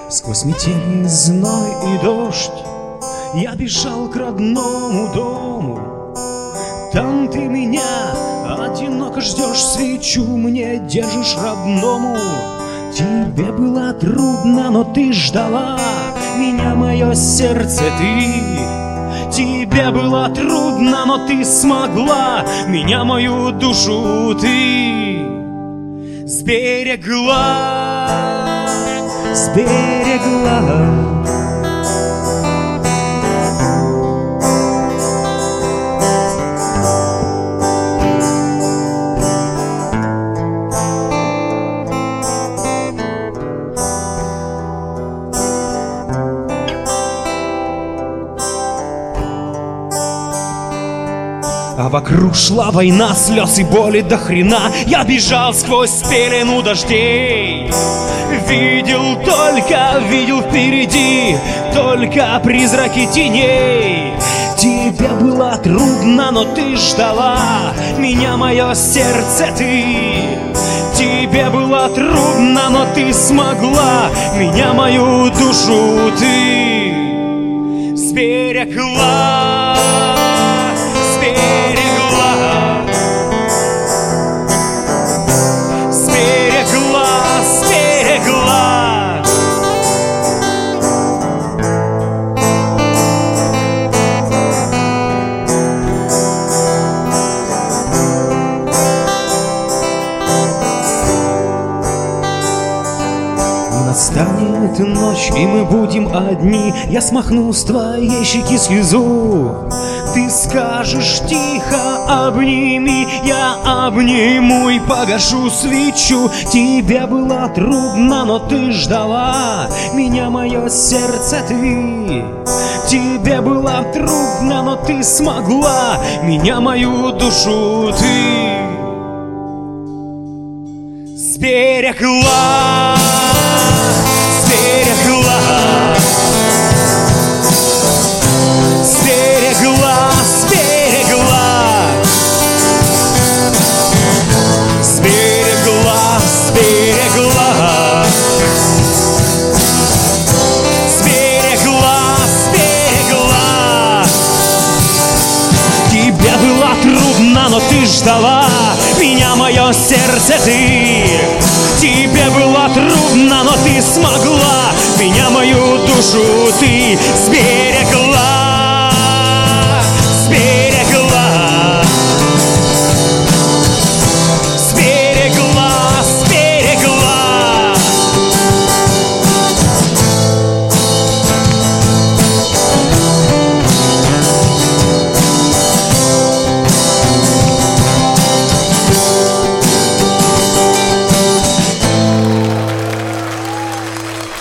Сквозь метель, зной и дождь я бежал к родному дому. Там ты меня одиноко ждешь, свечу мне держишь родному. Тебе было трудно, но ты ждала меня, мое сердце, ты. Тебе было трудно, но ты смогла меня, мою душу ты сберегла, сберегла. А вокруг шла война, слез и боли до хрена. Я бежал сквозь пелену дождей. Видел впереди только призраки теней. Тебе было трудно, но ты ждала меня, мое сердце, ты. Тебе было трудно, но ты смогла меня, мою душу ты сберегла, сберегла, сберегла, сберегла. Настанет ночь, и мы будем одни. Я смахну с твоей щеки слезу. Ты скажешь тихо, обними. Я обниму и погашу свечу. Тебе было трудно, но ты ждала меня, мое сердце, ты. Тебе было трудно, но ты смогла меня, мою душу ты сберегла, сберегла, сберегла, сберегла, сберегла, сберегла, сберегла, сберегла. Тебе было трудно, но ты ждала меня, мое сердце, ты. Тебе было трудно, но ты смогла меня, мою душу ты сберегла.